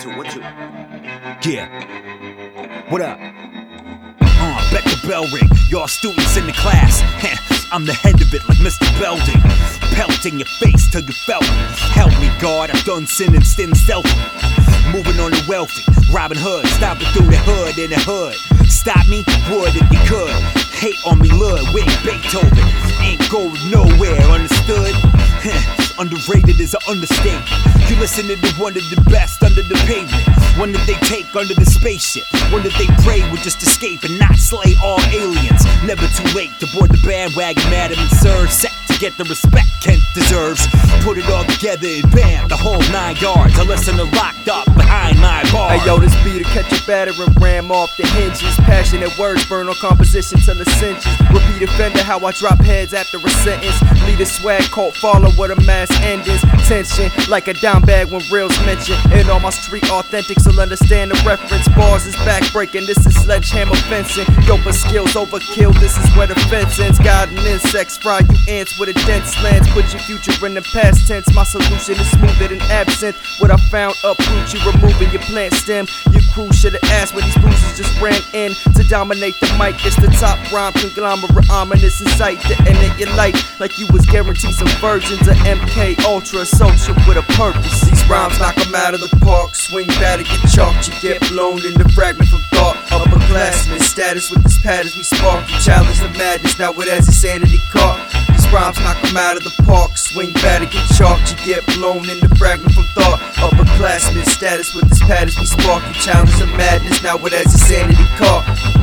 Yeah. What up? Bet the bell ring. Y'all students in the class. I'm the head of it like Mr. Belding. Pelt in your face till you felt it. Help me, God, I've done sin and still stealthy. Moving on the wealthy. Robin Hood, stomping through the hood in the hood. Stop me? Would if you could. Hate on me, Ludwig, Beethoven. Ain't going nowhere, understood? Underrated is an understatement. You listen to one of the best under the pavement. One that they take under the spaceship. One that they pray would just escape and not slay all aliens. Never too late to board the bandwagon, madam and sir. Set to get the respect Kent deserves. Put it all together and bam, the whole 9 yards. A listener locked up behind my bar. Hey yo, this beat to catch a batter and ram off the hinges. Passionate words burn on composition till it cinches. Repeat offender how I drop heads after a sentence. Lead a swag cult follow with a mass endings. Tension like a down bag when reals mention. And all my street authentics will understand the reference. Bars is backbreaking, this is sledgehammer fencing. Doper skills overkill, this is where the fence ends. Guiding insects, fry you ants with a dense lens. Put your future in the past tense. My solution is smoother than absinthe. What I found uproot you, removing your plant stem. Your crew should've asked when these bruises just ran in to dominate the mic. It's the top rhyme conglomerate, ominous in sight. To end at your light like you was guaranteed some versions of MK Ultra social with a purpose. These rhymes knock 'em out of the park. Swing batter, get chalked, you get blown in the fragment from thought. Upperclassmen status with this patterns we spark. You challenge the madness, now it has insanity caught. These rhymes knock 'em out of the park. Swing batter, get chalked, you get blown in the fragment from thought. Upperclassmen status with this patterns we spark. You challenge the madness, now it has insanity caught.